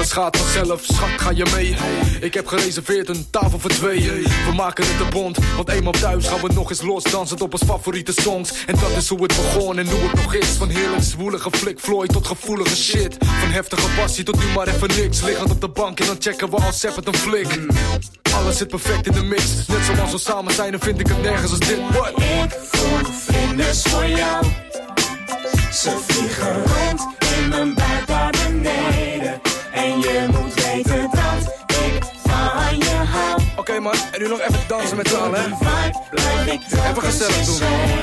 alles gaat vanzelf, schat, ga je mee? Ik heb gereserveerd een tafel voor tweeën. We maken het een bond, want eenmaal thuis gaan we nog eens los, dansend op ons favoriete songs. En dat is hoe het begon en hoe het nog is. Van heerlijk zwoelige flik Floyd tot gevoelige shit. Van heftige passie tot nu maar even niks. Liggend op de bank en dan checken we al seppet een flik. Alles zit perfect in de mix. Net zoals we samen zijn, dan vind ik het nergens als dit. What? Ik voel vlinders voor jou. Ze vliegen rond in mijn buik naar beneden. En je moet weten dat ik van je hou. Oké, man, en nu nog even dansen met z'n allen, hè? Even gezellig doen.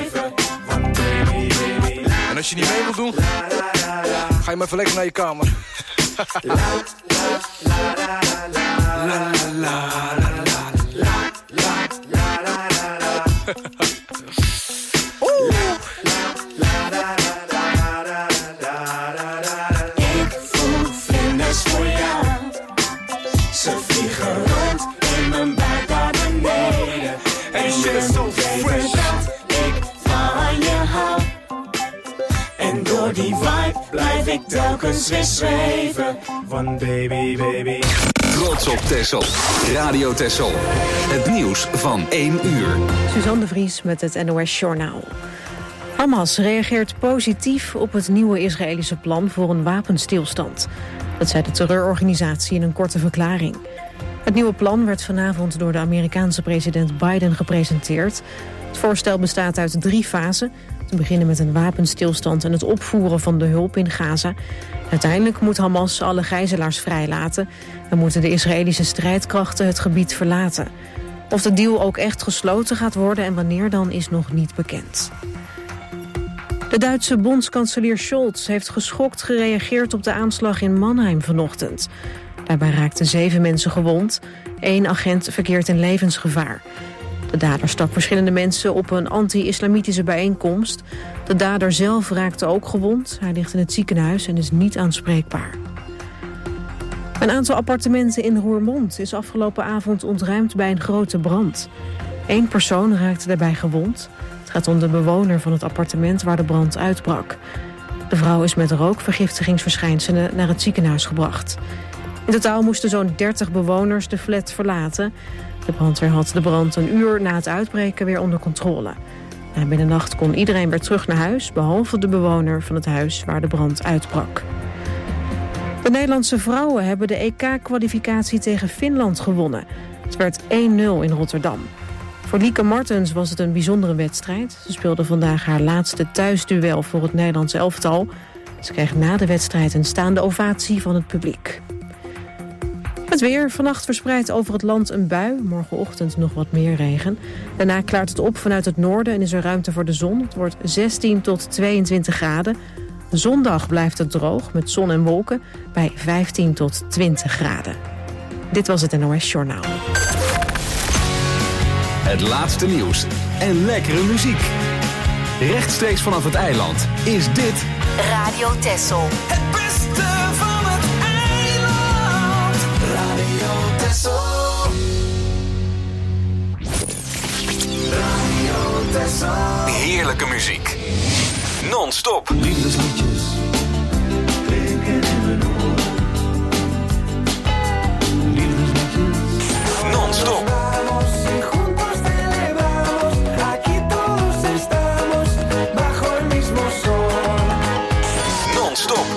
En als je niet mee wilt doen, ga je maar even lekker naar je kamer. La la la la la la Ik voel vlinders voor jou. Ze vliegen rond in mijn buik naar beneden. En je moet weten dat ik van je hou. En door die vibe blijf ik telkens weer zweven. Van baby, baby. Trots op Texel. Radio Texel. Het nieuws van 1 uur. Suzanne de Vries met het NOS Journaal. Hamas reageert positief op het nieuwe Israëlische plan voor een wapenstilstand. Dat zei de terreurorganisatie in een korte verklaring. Het nieuwe plan werd vanavond door de Amerikaanse president Biden gepresenteerd. Het voorstel bestaat uit 3 fasen. Te beginnen met een wapenstilstand en het opvoeren van de hulp in Gaza. Uiteindelijk moet Hamas alle gijzelaars vrijlaten en moeten de Israëlische strijdkrachten het gebied verlaten. Of de deal ook echt gesloten gaat worden en wanneer dan is nog niet bekend. De Duitse bondskanselier Scholz heeft geschokt gereageerd op de aanslag in Mannheim vanochtend. Daarbij raakten 7 mensen gewond. 1 agent verkeert in levensgevaar. De dader stak verschillende mensen op een anti-islamitische bijeenkomst. De dader zelf raakte ook gewond. Hij ligt in het ziekenhuis en is niet aanspreekbaar. Een aantal appartementen in Roermond is afgelopen avond ontruimd bij een grote brand. 1 persoon raakte daarbij gewond. Het gaat om de bewoner van het appartement waar de brand uitbrak. De vrouw is met rookvergiftigingsverschijnselen naar het ziekenhuis gebracht. In totaal moesten zo'n 30 bewoners de flat verlaten. De brandweer had de brand een uur na het uitbreken weer onder controle. Binnen de nacht kon iedereen weer terug naar huis, behalve de bewoner van het huis waar de brand uitbrak. De Nederlandse vrouwen hebben de EK-kwalificatie tegen Finland gewonnen. Het werd 1-0 in Rotterdam. Voor Lieke Martens was het een bijzondere wedstrijd. Ze speelde vandaag haar laatste thuisduel voor het Nederlandse elftal. Ze kreeg na de wedstrijd een staande ovatie van het publiek. Het weer. Vannacht verspreidt over het land een bui. Morgenochtend nog wat meer regen. Daarna klaart het op vanuit het noorden en is er ruimte voor de zon. Het wordt 16 tot 22 graden. Zondag blijft het droog met zon en wolken bij 15 tot 20 graden. Dit was het NOS Journaal. Het laatste nieuws en lekkere muziek. Rechtstreeks vanaf het eiland is dit Radio Texel. Het beste van het eiland. Radio Texel. Radio Texel. heerlijke muziek. Non-stop. Liefdesliedjes klinken in mijn oren. Liefdesliedjes. Non-stop. Non-stop.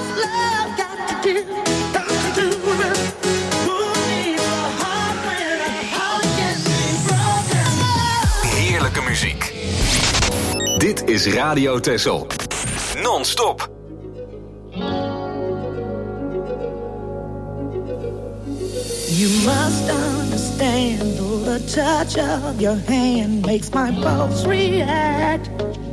Heerlijke muziek. Dit is Radio Texel. Non-stop. You must understand, though the touch of your hand makes my pulse react,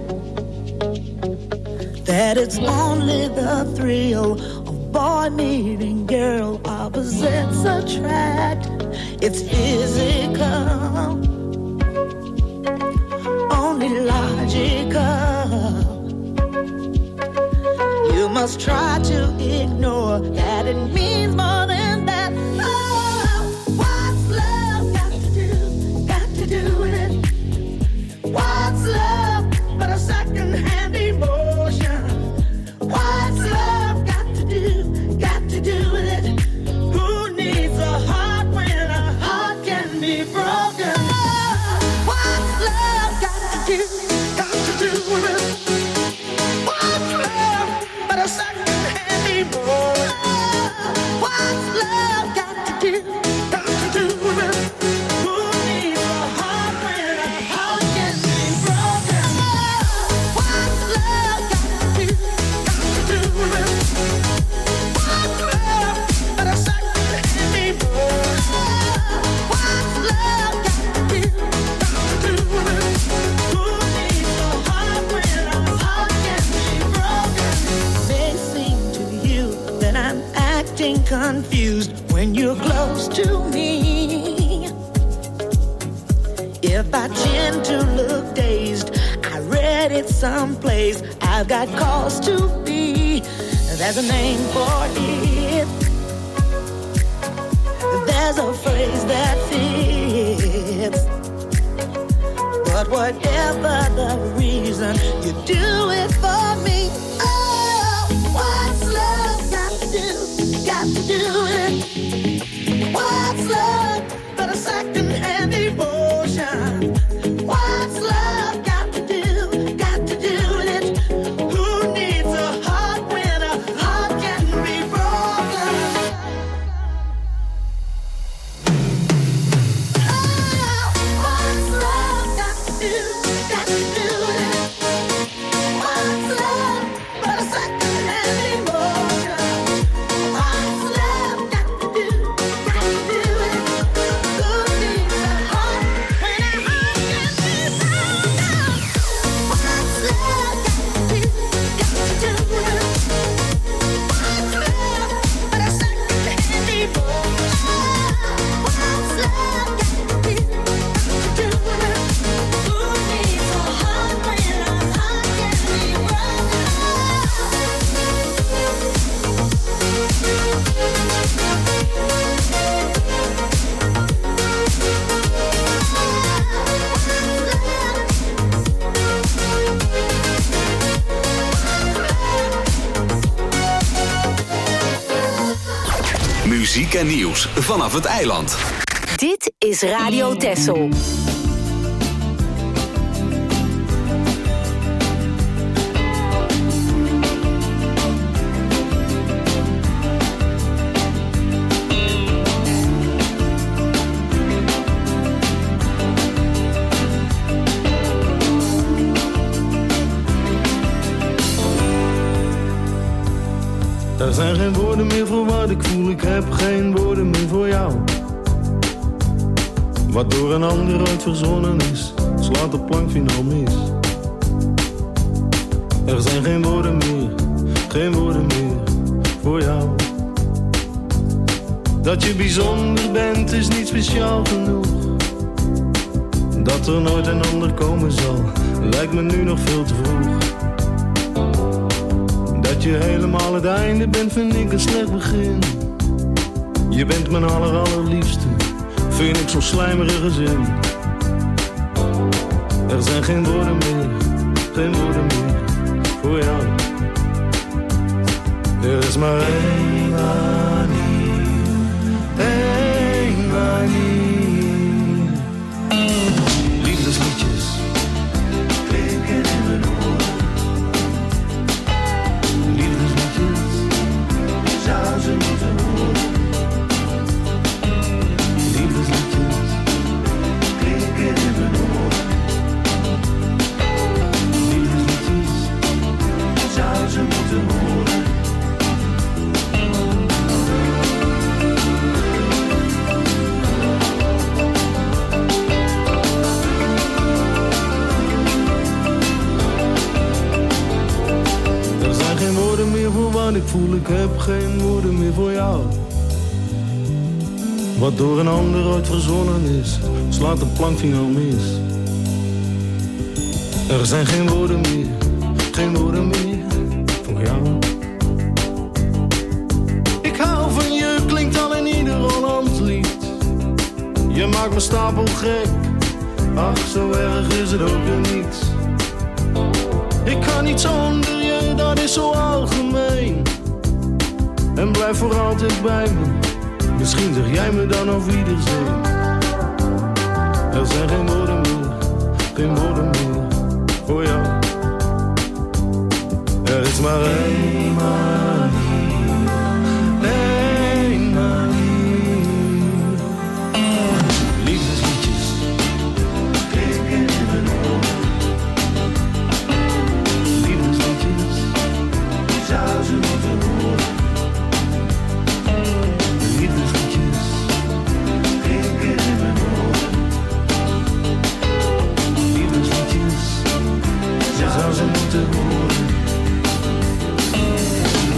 that it's only the thrill of boy meeting girl, opposites attract. It's physical, only logical. You must try to ignore that it means more than that. Oh, what's love got to do with it? What's love but a second-hand emotion? What's love got to do with it? confused when you're close to me. If I tend to look dazed, I read it someplace, I've got cause to be. There's a name for it. There's a phrase that fits. But whatever the reason, you do it for me. Oh, what's love got to do? Got to do it. What's love but a second-hand emotion? What's love got to do? Got to do it. Who needs a heart when a heart can be broken? Oh, what's love got to do? Got to do it. What's love but a second-hand emotion? What's love got to do? Got to do it. Who needs a heart when a heart can be broken? What's love got to do? Got to do it. What's love but a second-hand emotion? What's love got to do? Got to do it. Who needs a heart when a heart can be broken? Muziek en nieuws vanaf het eiland. Dit is Radio Texel. Er zijn geen woorden meer voor wat ik voel, ik heb geen woorden meer voor jou. Wat door een ander ooit verzonnen is, slaat de plank finaal mis. Er zijn geen woorden meer voor jou. Dat je bijzonder bent is niet speciaal genoeg. Dat er nooit een ander komen zal, lijkt me nu nog veel te vroeg. Dat je helemaal het einde bent, vind ik een slecht begin. Je bent mijn allerliefste, vind ik zo'n slijmerige zin. Er zijn geen woorden meer voor jou. Er is maar één manier. Liefdesliedjes klinken in mijn oren. Liefdesliedjes, je zou ze moeten horen. Liefdesliedjes klinken in mijn oren. Liefdesliedjes, je zou ze moeten horen. Geen woorden meer voor wat ik voel, ik heb geen woorden meer voor jou. Wat door een ander ooit verzonnen is, slaat de plank finaal mis. Er zijn geen woorden meer voor jou. Ik hou van je, klinkt al in ieder Hollands lied. Je maakt me stapel gek, ach zo erg is het ook weer niet. Ik kan niet zonder je, dat is zo algemeen. En blijf voor altijd bij me. Misschien zeg jij me dan auf Wiedersehen. Er zijn geen woorden meer voor jou. Er is maar één manier. Liefdesliedjes klinken in mijn oren. Liefdesliedjes, je zou ze moeten horen. Liefdesliedjes klinken in mijn oren. Liefdesliedjes, je zou ze moeten horen.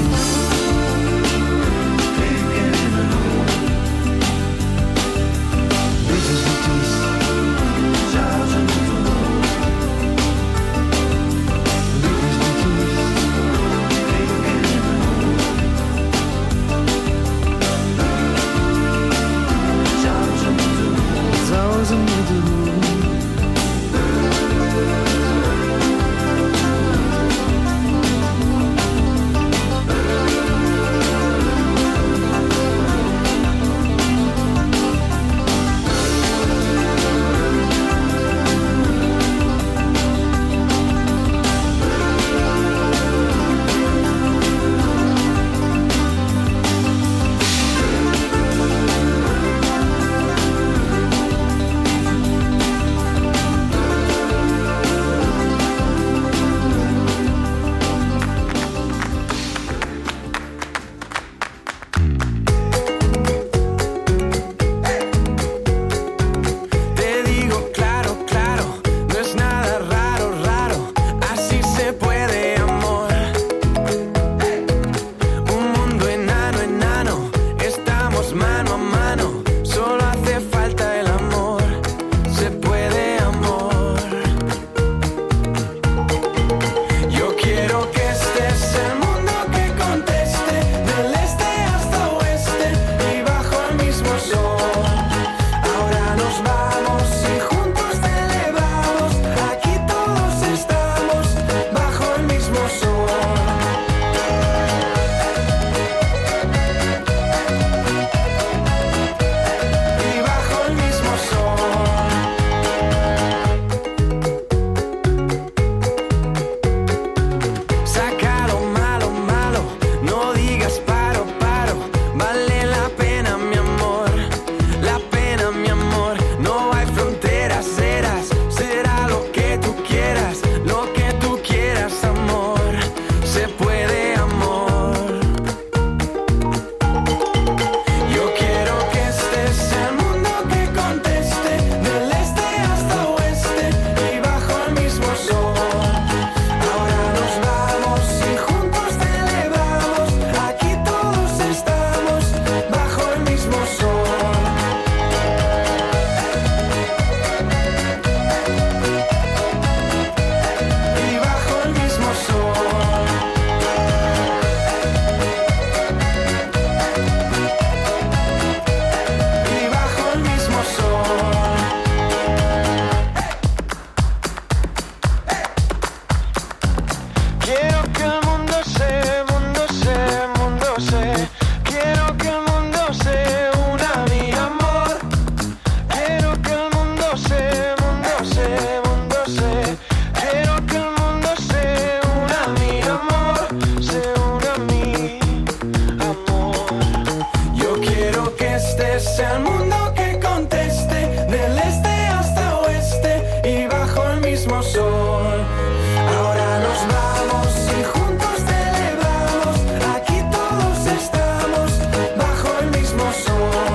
Quiero que este sea el mundo que conteste, del este hasta oeste y bajo el mismo sol. Ahora nos vamos y juntos celebramos, aquí todos estamos bajo el mismo sol.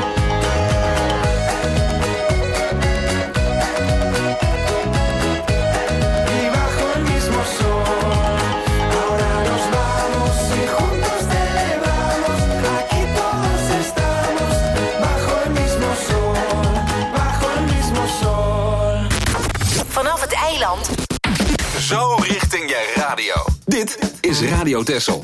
Y bajo el mismo sol. Ahora nos vamos y juntos celebramos, aquí todos estamos bajo el mismo sol, bajo el mismo sol. Vanaf het eiland. Zo richting je radio. Dit is Radio Texel.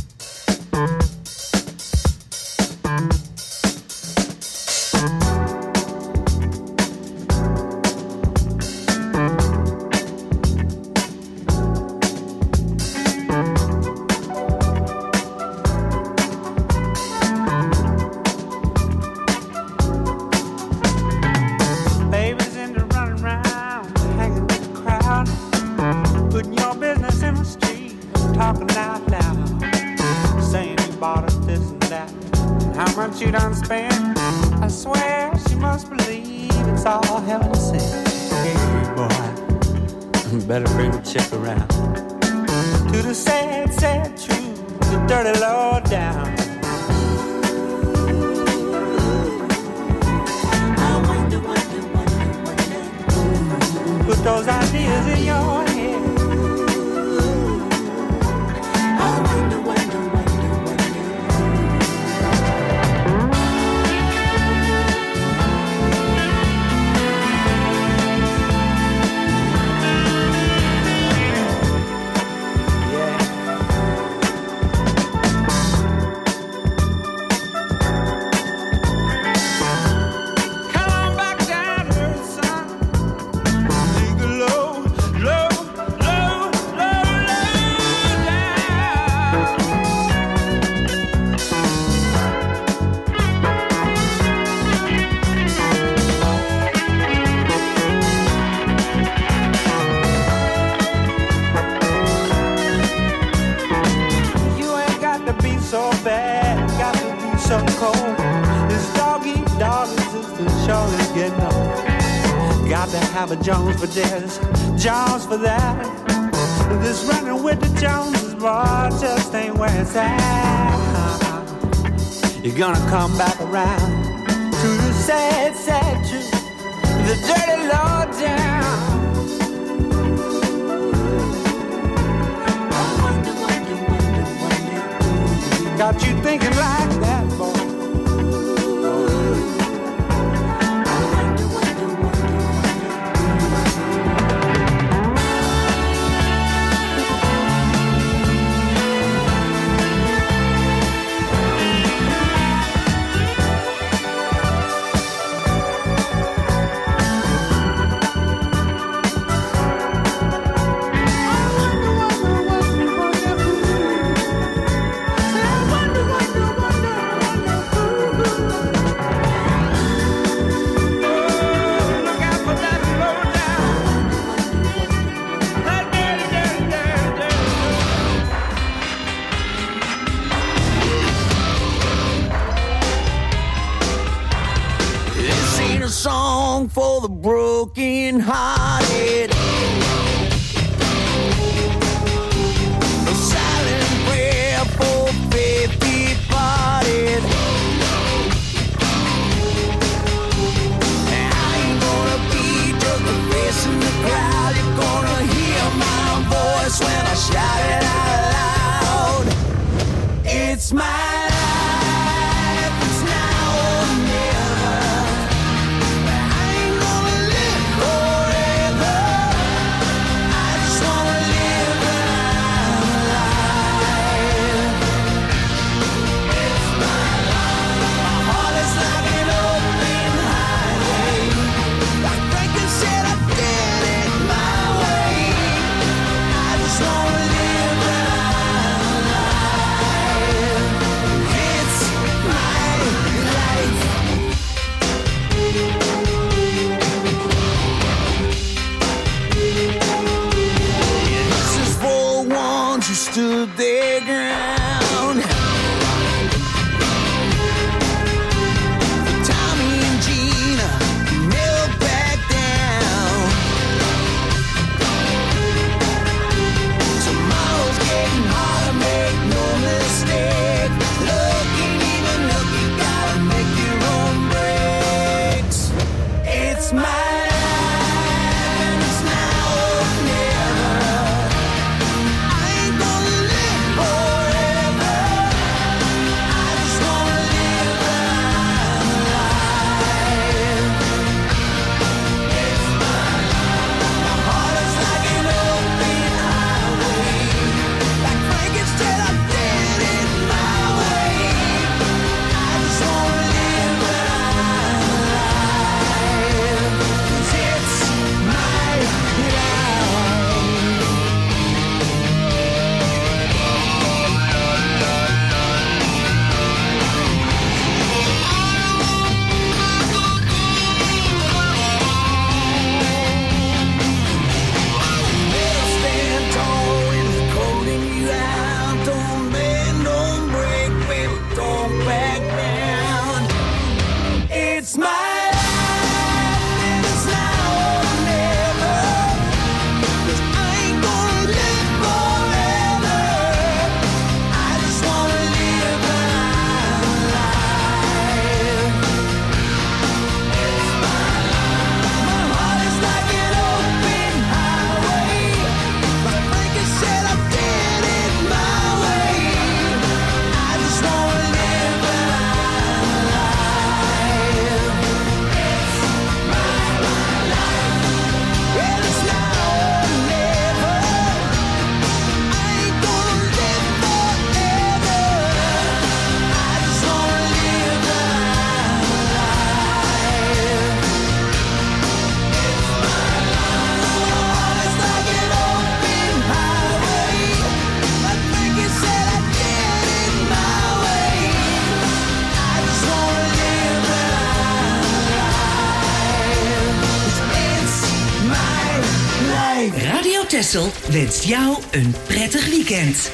Babies into running around, hanging with the crowd, putting your business in the street, talking out loud, saying you bought us this and that, and how much you done spent. I swear she must believe it's all heaven sent. Hey boy, better bring the chick around to the sad, sad truth, the dirty low down. Put those ideas in your head. I wonder, wonder, wonder, wonder. Yeah. Come on back down to earth, son. Take a low, low, low, low, low down. You ain't got to be so bad, got to be so cold. This dog eat dog existence sure is getting old. Got to have a Jones for this, Jones for that. This running with the Joneses, boy, just ain't where it's at. You're gonna come back around to the sad, sad truth, the dirty low down. Got you thinking like that, boy. Look out for that low down. That dirty, dirty, dirty, dirty. This ain't a song for the broken hearted. A silent prayer for faith departed. I ain't gonna be just a face in the crowd. You're gonna hear my voice when I shout it out loud. It's my life, it's now or never. I ain't gonna live forever. Texel wenst jou een prettig weekend.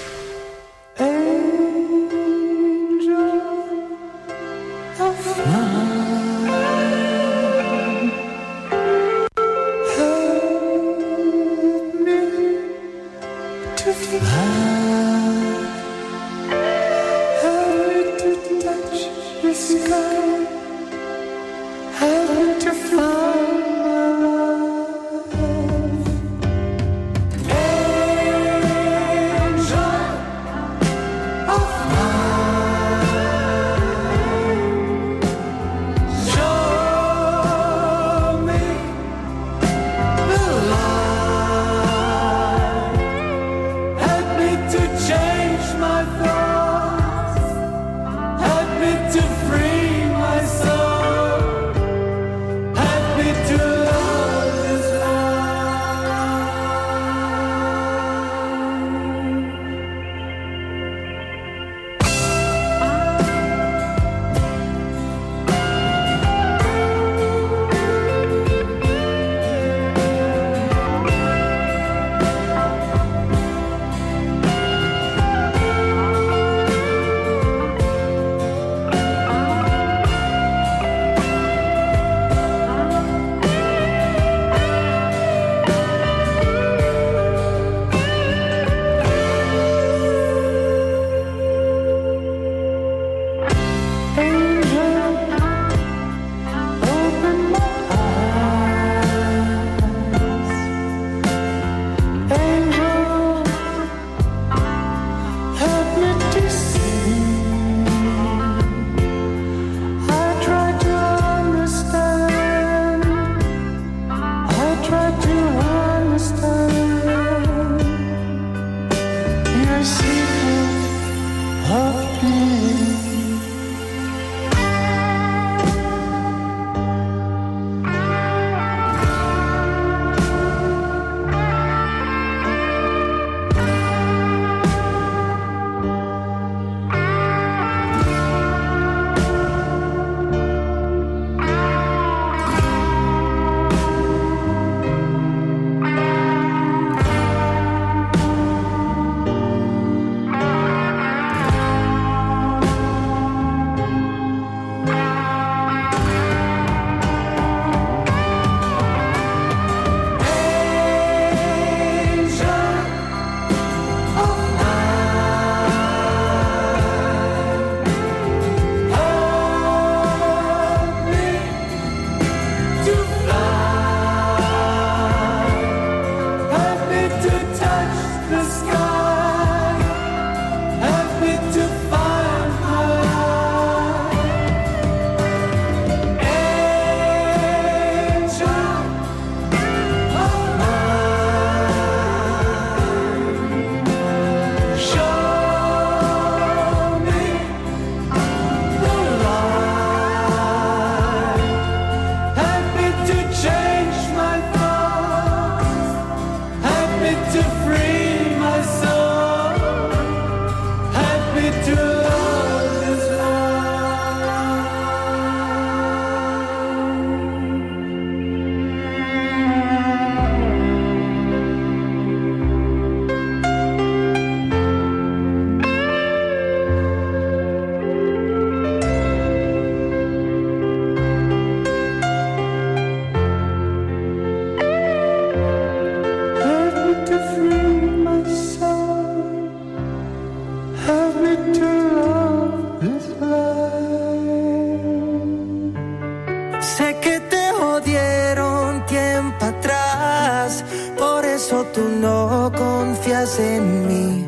En mí,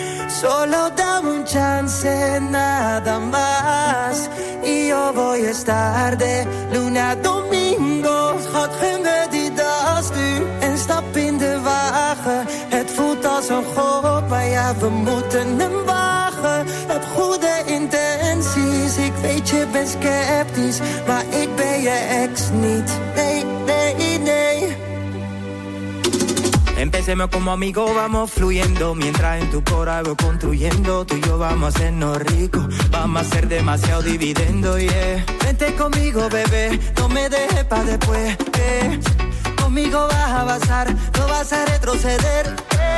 solo dame un chance, nada más. Y yo voy a estar de luna a domingo. Schat, gun me die dag nu en stap in de wagen. Het voelt als een god, maar ja, we moeten hem wagen. Heb goede intenties, ik weet je bent sceptisch, maar ik ben je ex niet. Nee, nee, nee. Empecemos como amigos, vamos fluyendo. Mientras en tu cora voy construyendo. Tú y yo vamos a hacernos ricos. Vamos a hacer demasiado dividendo, yeah. Vente conmigo, bebé, no me dejes pa' después, conmigo vas a avanzar, no vas a retroceder.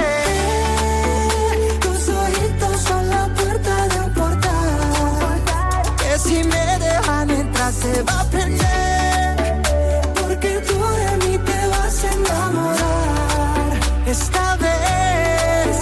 Tus ojitos son la puerta de un portal, que si me dejan entrar se va a prender, porque tú de mí te vas a enamorar. Esta vez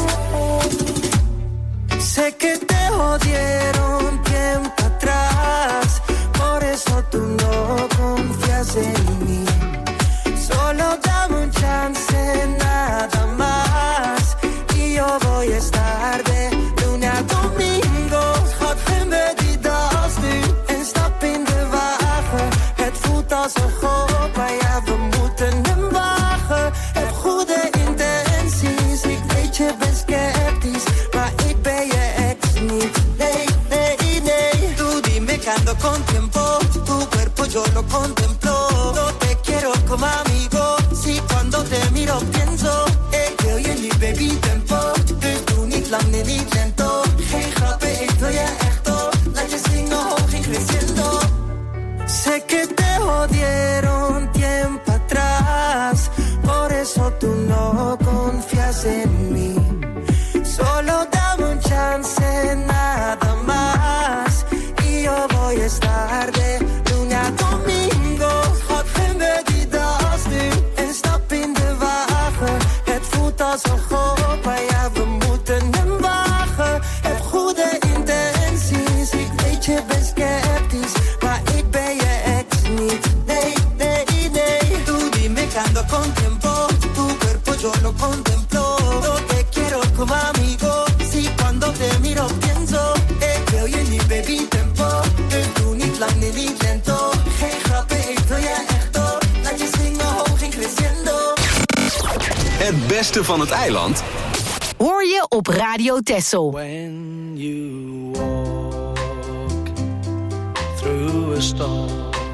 sé que te jodieron tiempo atrás, por eso tú no confías en mí. Solo dame un chance, nada más, y yo voy a estar de lunes a domingo. Gaat geen bediedas nu en stap in de wagen. Het voelt als een god, maar ja, we moeten hem wagen. Heb goede intenties, ik weet je bent sceptisch, maar ik ben je ex niet. Nee, nee, nee. Tú dime que ando con tiempo, tu cuerpo yo lo contemplo. No te quiero como amigo, si cuando te miro pienso, que hoy en die baby tempo. Dus doe niet lang, nee niet lento. Geen grappen, ik wil je echt op. Laat je zingen hoog en creciendo. Sé que te jodieron tiempo atrás, por eso tú no confías en mí. Solo dame un chance, nada más, y yo voy a estar de lunes a domingo. Gaat geen bediedas nu en stap in de wagen. Het voelt als een god, maar ja, we moeten hem wagen. Heb goede intenties, ik weet je bent sceptisch, maar ik ben je ex niet. Nee, nee, nee. Tú dime que ando con tiempo, tu cuerpo yo lo contemplo. No te quiero como amigo, si cuando te miro pienso, que hoy en die baby tempo. Dus doe niet lang, nee niet lento. Geen grappen, ik wil je echt op. Laat je zingen hoog en crescendo. Het beste van het eiland hoor je op Radio Texel. When you walk through a storm,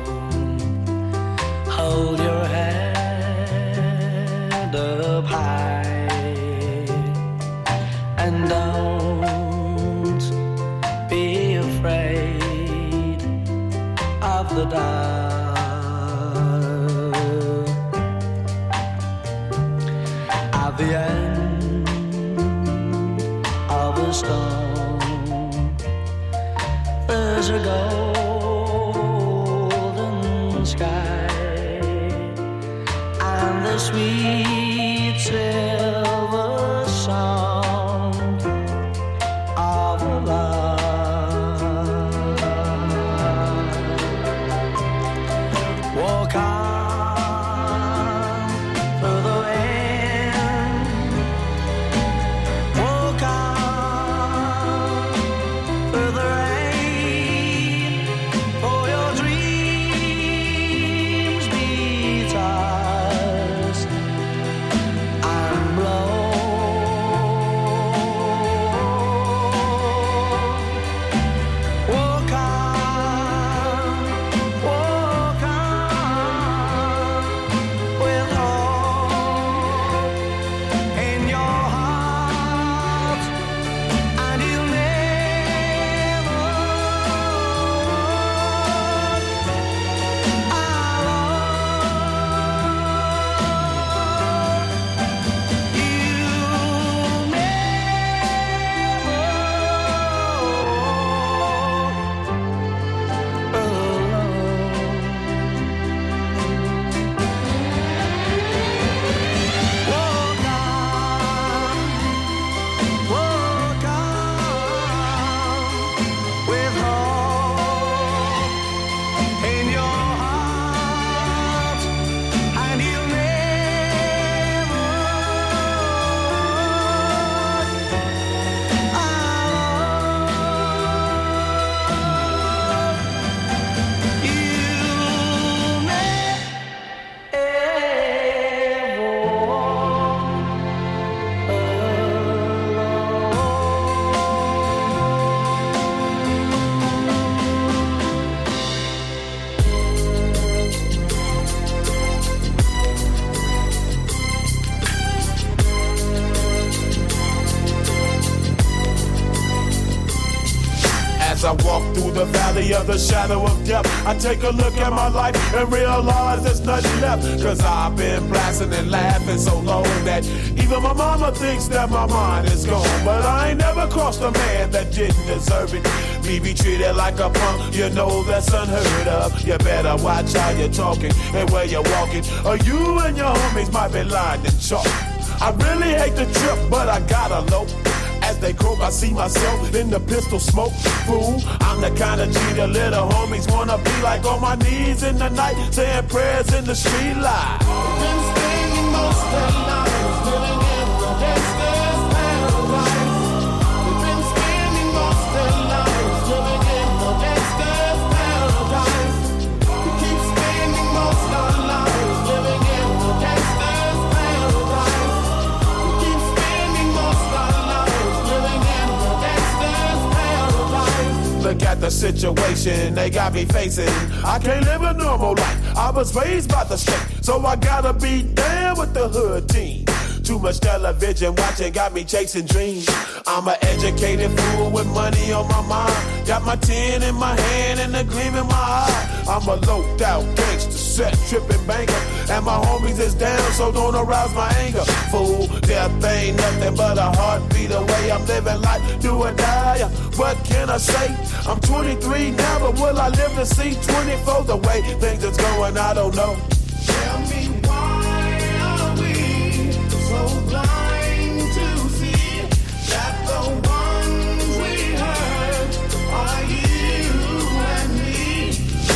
hold your head up high and don't be afraid of the dark. At the end of a storm, there's a golden sky and the sweet silver sound of love. Walk on through the wind, walk on through the rain, for your dreams be tossed and the other shadow of death. I take a look at my life and realize there's nothing left. Cause I've been blasting and laughing so long that even my mama thinks that my mind is gone. But I ain't never crossed a man that didn't deserve it. Me be treated like a punk, you know that's unheard of. You better watch how you're talking and where you're walking, or you and your homies might be lying in chalk. I really hate the trip, but I gotta low. As they croak, I see myself in the pistol smoke. Fool, I'm the kind of G the little homies wanna be like, on my knees in the night, saying prayers in the street light. Been spending most of their lives living in the gangster's paradise. We've been spending most of their lives living in the gangster's paradise. We keep spending most of our lives living in the gangster's paradise. We keep spending most of our lives living in the gangster's paradise. Look at the situation they got me facing. I can't live a normal life. I was raised by the state, so I gotta be down with the hood team. Too much television watching got me chasing dreams. I'm an educated fool with money on my mind. Got my 10 in my hand and a gleam in my eye. I'm a loped out gangster, set tripping banker, and my homies is down, so don't arouse my anger. Fool, death ain't nothing but a heartbeat away. I'm living life, do or die. What can I say? I'm 23 now, but will I live to see 24? The way things is going, I don't know. Tell me why are we so blind to see that the ones we hurt are you and me?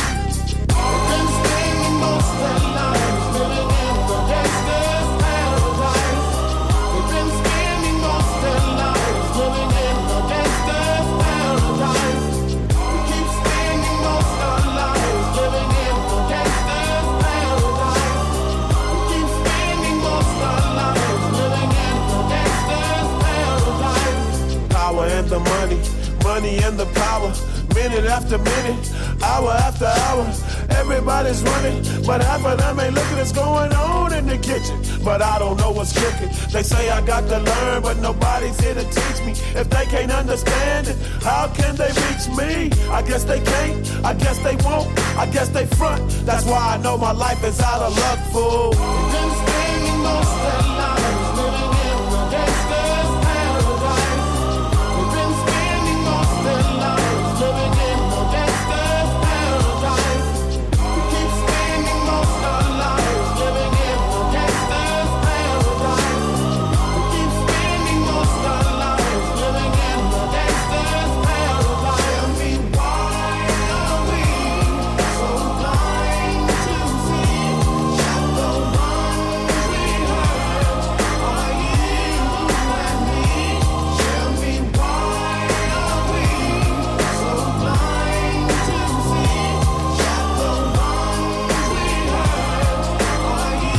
We've been spending most of our lives living in the gangster's paradise. We've been spending most of our lives living in the gangster's paradise. We keep spending most of our lives living in the gangster's paradise. We keep spending most of our lives living in the gangster's paradise. Power and the money, money and the power. Minute after minute, hour after hour, everybody's running, but half of them ain't looking what's going on in the kitchen. But I don't know what's cooking. They say I got to learn, but nobody's here to teach me. If they can't understand it, how can they reach me? I guess they can't, I guess they won't, I guess they front. That's why I know my life is out of luck, fool. We've been spending most of our lives living in the gangster's paradise. We've been spending most of our lives living in the gangster's paradise. We keep spending most of our lives living in the gangster's paradise. We keep spending most of our lives living in the gangster's paradise. Tell me why are we so blind to see that the ones we hurt are you and me? Tell me why are we so blind to see that the ones we hurt are you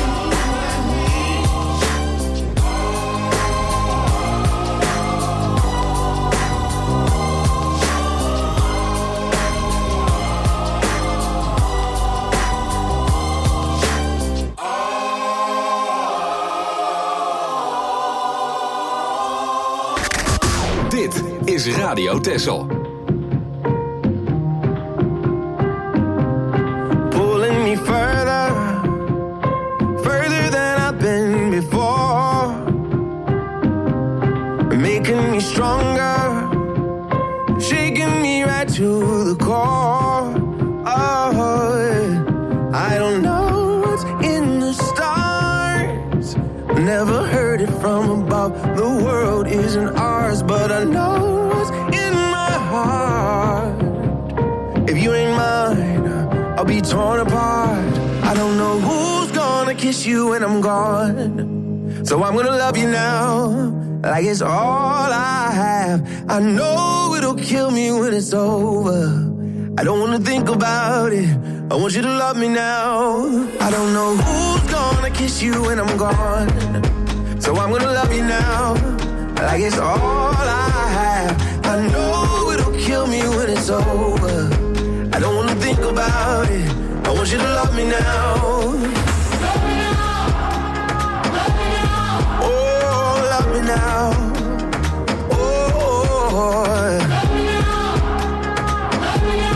and me? Dit is Radio Texel. Pulling me further, further than I've been before, making me stronger, shaking me right to the core. Oh, I don't know what's in the stars, never heard it from above. The world isn't ours, but I know what's in my heart. If you ain't mine, I'll be torn apart. I don't know who's gonna kiss you when I'm gone, so I'm gonna love you now, like it's all I have. I know it'll kill me when it's over. I don't wanna think about it, I want you to love me now. I don't know who's gonna kiss you when I'm gone, so I'm gonna love you now, like it's all I have. I know it'll kill me when it's over. I don't wanna think about it, I want you to love me now. Love me now, love me now. Oh, love me now. Oh, love me now, love me now.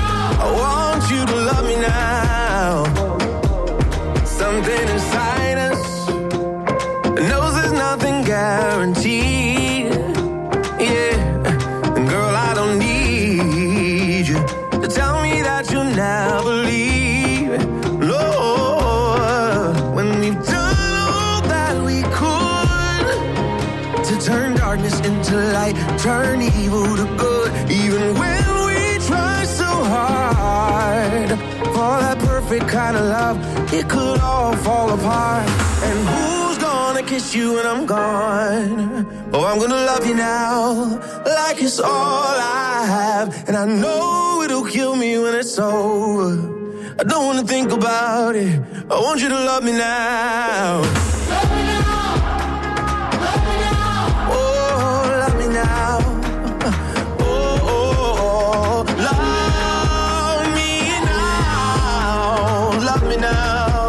never leave. No, when we've done all that we could to turn darkness into light, turn evil to good. Even when we try so hard for that perfect kind of love, it could all fall apart. And who's gonna kiss you when I'm gone? Oh, I'm gonna love you now like it's all I have. And I know it'll kill me when it's over. I don't wanna think about it. I want you to love me now. Love me now. Love me now. Oh, love me now. Oh, oh, oh. Love me now. Love me now.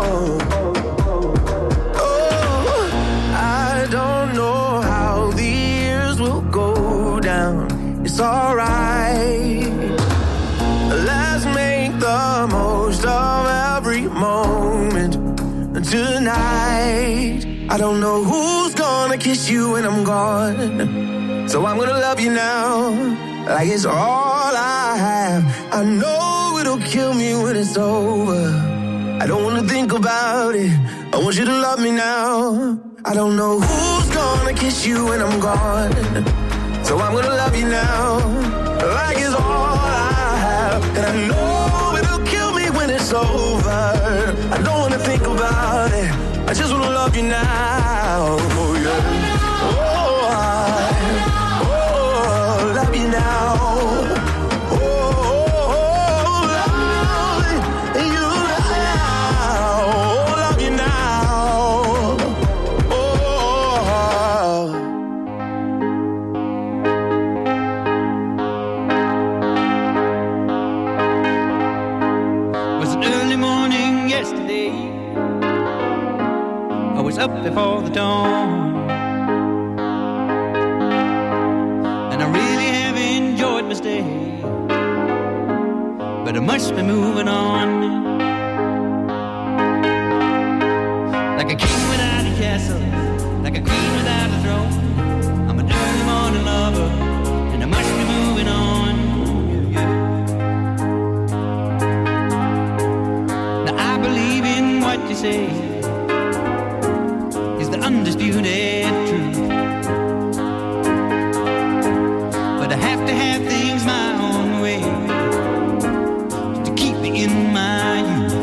Oh, I don't know how the years will go down. It's alright. Let's make the most of every moment tonight. I don't know who's gonna kiss you when I'm gone, so I'm gonna love you now like it's all I have. I know it'll kill me when it's over. I don't wanna think about it. I want you to love me now. I don't know who's gonna kiss you when I'm gone, so I'm gonna love you now like it's all I have. And I know it'll kill me when it's over. I don't wanna think about it. I just wanna love you now. Oh yeah. Oh, love you now. Up before the dawn, and I really have enjoyed my stay, but I must be moving on. Like a king without a castle, like a queen without a throne, I'm an early morning lover, and I must be moving on. Yeah. Now I believe in what you say, undisputed truth, but I have to have things my own way to keep me in my youth.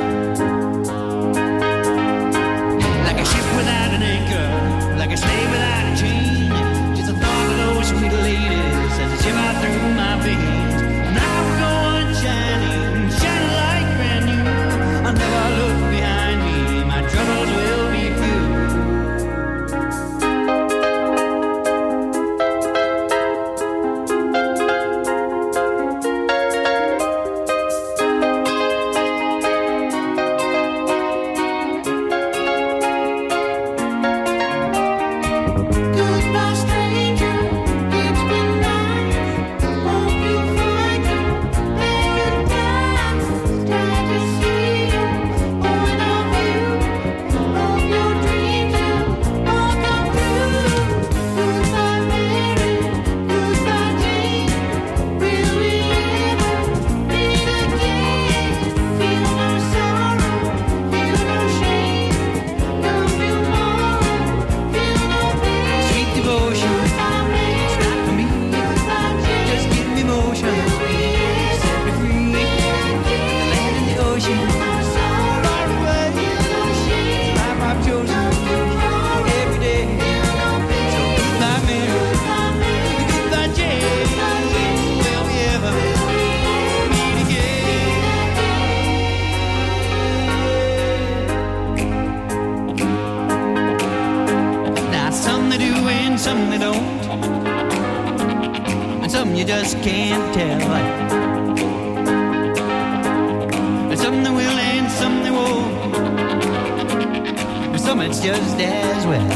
Like a ship without an anchor, like a slave without a chain, just a thought of those sweet ladies as they shiver through my veins. Now we're going shining, shining like brand new. I'll never look behind me, my troubles will be few. just can't tell. And some they will and some they won't. And some it's just as well.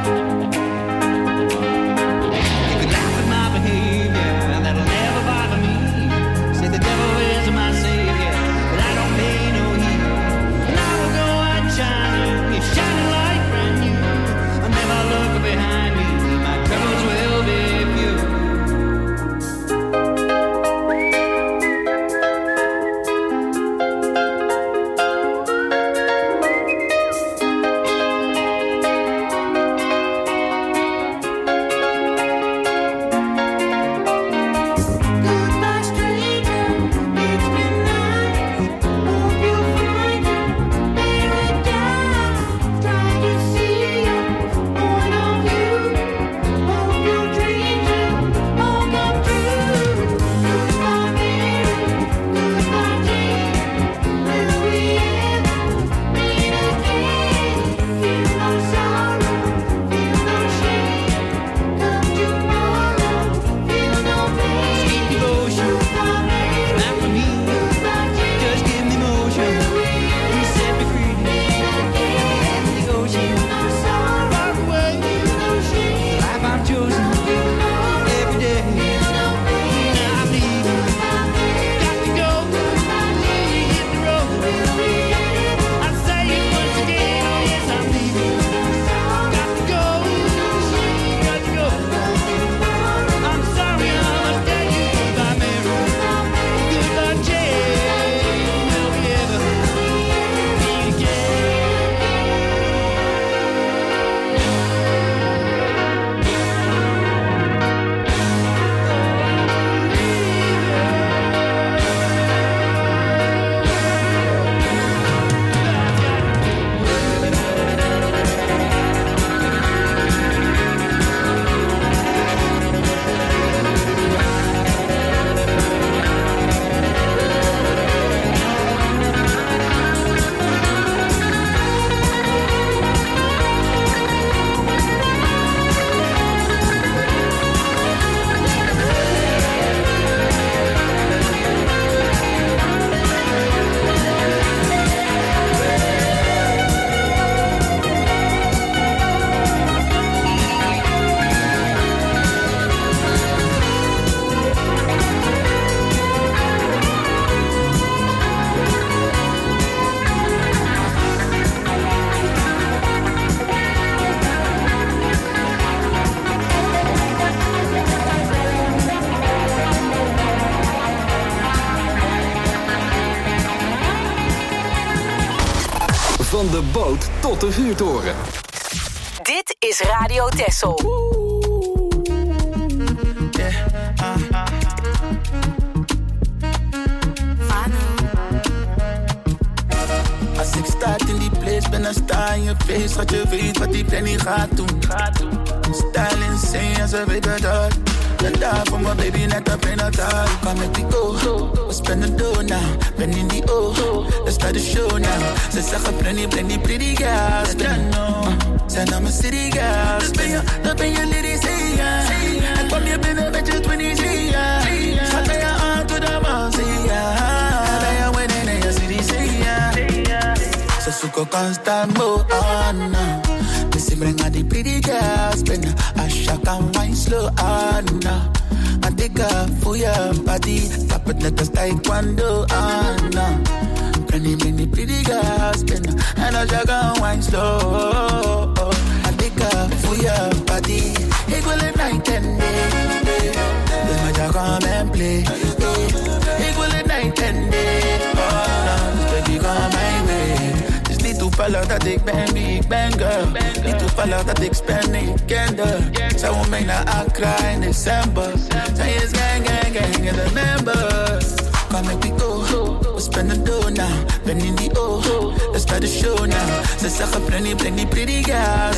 You can laugh at my behavior, that'll never bother me. Say the devil is my savior, but I don't pay no heed. And I will go on shining, it's shining like brand new. I'll never look behind me, my troubles will be few. Van de boot tot de vuurtoren. Dit is Radio Texel. Als ik sta in die place, ben dan sta in je face. Schat, je weet wat die planning gaat doen. Style insane, ze weten dat. Ben daar voor mijn baby, net op in het hart. Come met die go, we spenden door now. Ben in die oog, let's start the show now. Ze zeggen plenty pretty girls. Zijn naar mijn city girls. Dan ben je lady, say ja. En kom je binnen met je 20, say ja. Schat bij je aan, to the man, say ja. Ben je winning in je city, say ja. Ze zoeken constant more on. Dus ik breng aan die pretty girls binnen. Asha kan wine slow on. Maar dikke voor je body. Tap het net als taekwondo on. Breng die pretty girls binnen. En als je kan wine slow. Maar dikke voor je body. Ik wil een night and day. Dus met jou come and play. Ik wil een night and day. Dus baby come my way. Niet toevallig dat ik ben wie ik ben, girl. Niet toevallig dat ik spend in Kende. Zij wil mee naar Accra in december. Zij is gang in de members. Come make we go, we spenden door now. Ben in die oog, let's start the show now. Ze zeggen plenty pretty girls.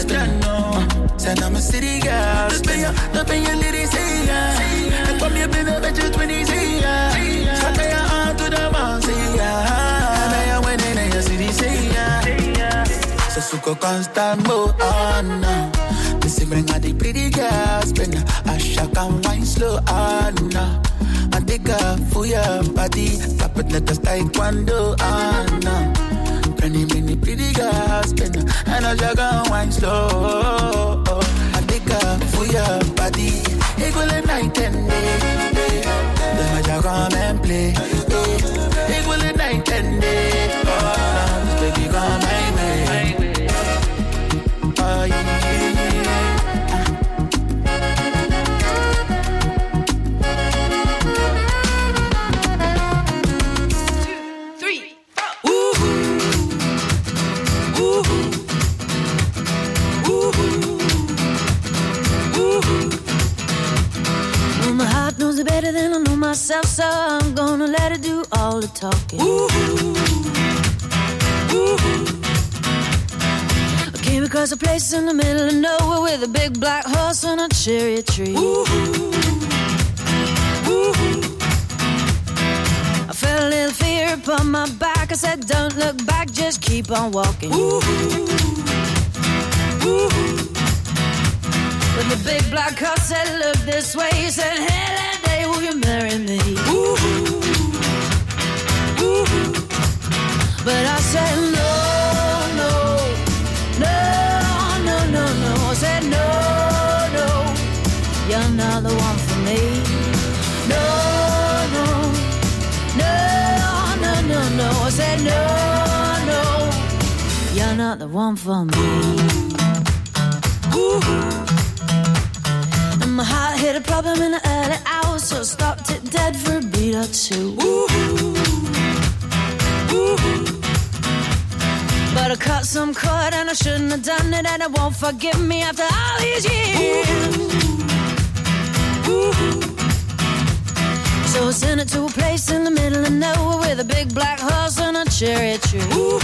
Zijn naar mijn city girls. Dan ben je lady, say ja. En kom je binnen met je 20, say ja. Schat bij je aan, to the man, say ja. Ben je winning in je city, say ja. Ze zoeken constant more on. Dus ik breng aan die pretty girls binnen. Asha kan wine slow on. Maar dikke voor je body. Tap het net als taekwondo on. Breng die pretty girls binnen. En als je kan wine slow. Maar dikke voor je body. Ik wil een night and day. Dus met jou come and play. Ik wil een night and day. Dus baby come my way. Oh yeah. Better than I know myself, so I'm gonna let it do all the talking. Ooh, ooh. I came across a place in the middle of nowhere with a big black horse and a cherry tree. Ooh, ooh. I felt a little fear upon my back. I said, don't look back, just keep on walking. Ooh, ooh. When the big black horse said, look this way, he said, hey, will you marry me? Ooh, ooh. But I said no, no, no, no, no, no. I said no, no, you're not the one for me. No, no, no, no, no, no. I said no, no, you're not the one for me. Ooh. My heart hit a problem in the early hours, so I stopped it dead for a beat or two. Ooh, ooh. But I cut some cord and I shouldn't have done it, and it won't forgive me after all these years. Ooh. So I sent it to a place in the middle of nowhere with a big black horse and a cherry tree. Ooh.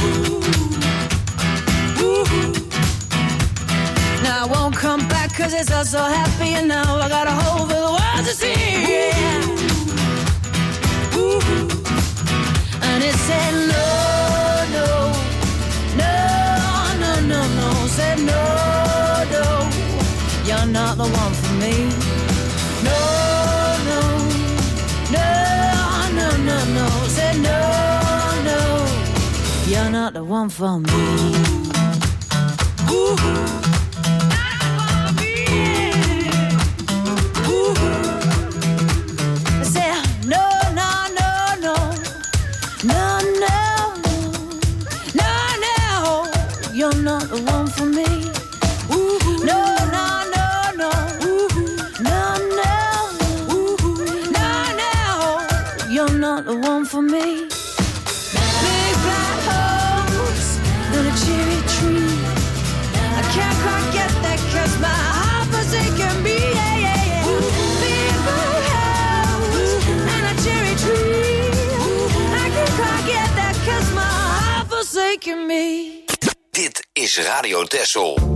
Ooh. Now I won't come back 'cause it's all so happy, and now I got a hole for the world to see. Yeah. Ooh. And it said no, no, no, no, no, no. Said no, no, you're not the one for me. No, no, no, no, no, no. Said no, no, you're not the one for me. Ooh. You're not the one for me. Ooh, no, no, no, no. Ooh, no, no. Ooh, no, no. You're not the one for me. Big black horse, gonna cheer. 'cause my heart forsaken me. Dit is Radio Texel.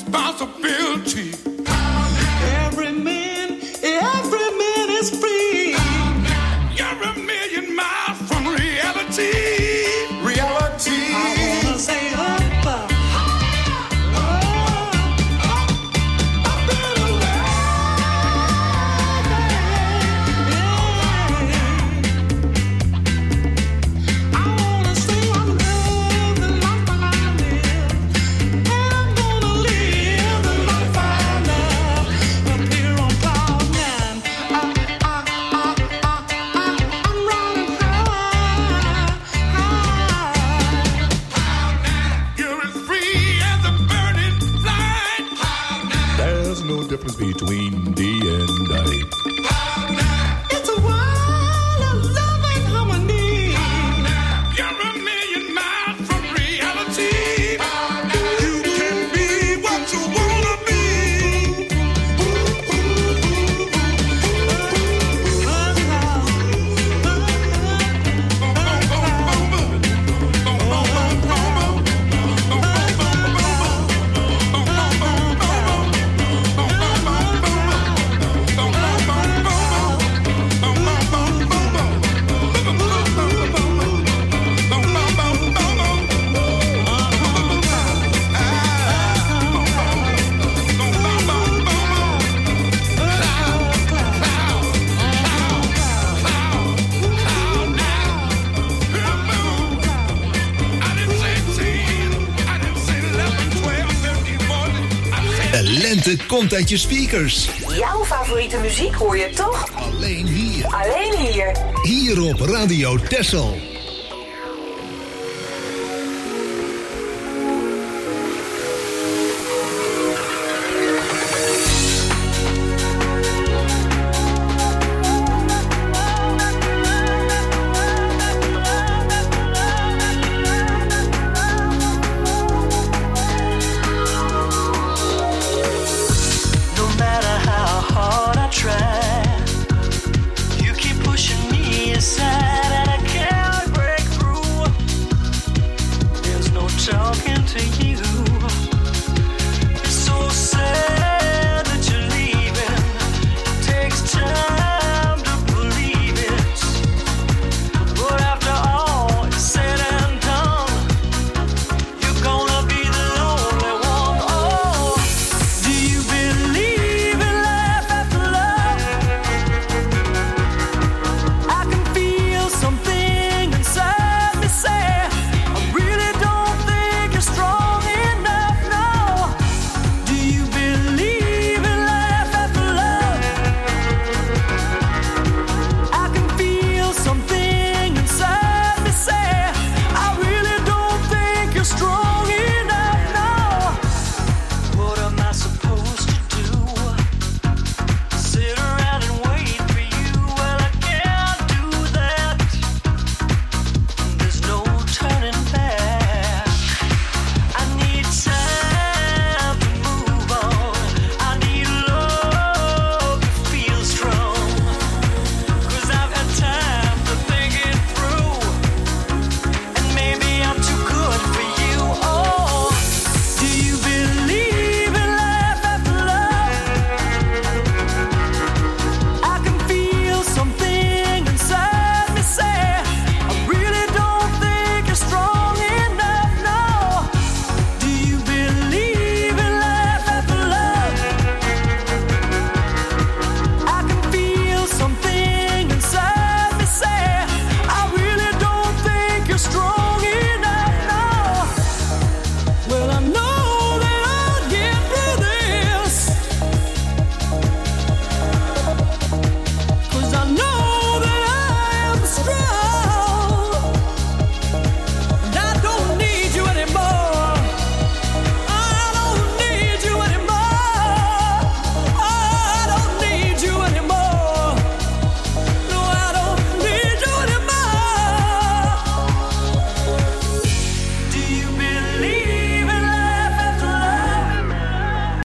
responsibility. Every man is free. You're a million miles from reality. Reality. I wanna say up. Difference between day and night. It's a world of love and harmony. You're a million miles from reality. You can be what you wanna be. De lente komt uit je speakers. Jouw favoriete muziek hoor je toch? Alleen hier. Alleen hier. Hier op Radio Texel.